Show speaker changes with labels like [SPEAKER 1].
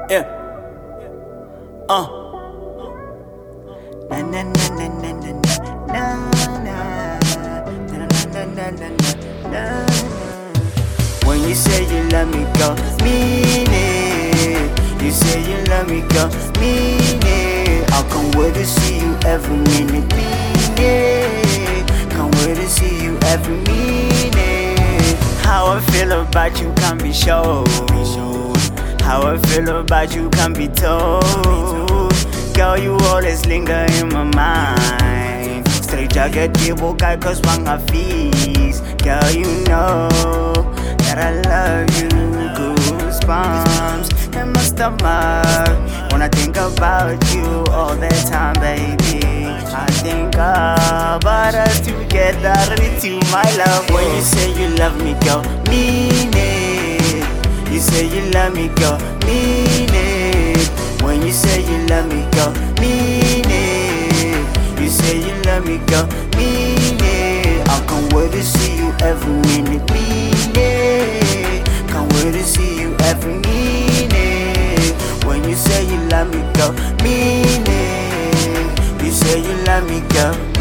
[SPEAKER 1] Yeah. Na na na na na na na na na na na na na. When you say you love me, girl, mean it. You say you love me, girl, mean it. I can't wait to see you every minute, mean it. Can't wait to see you every minute. How I feel about you can't be shown. How I feel about you can't be told. Girl, you always linger in my mind. Straight jacket, table guy, cause wanga fees. Girl, you know that I love you. Goosebumps in my stomach when I think about you all the time, baby. I think about us together into my love. When you say you love me, girl, mean it. You say you love me, girl, mean it. When you say you love me, girl, mean it. You say you love me, girl, mean it. I can't wait to see you every minute, mean it. Can't wait to see you every minute. When you say you love me, girl, mean it. You say you love me, girl.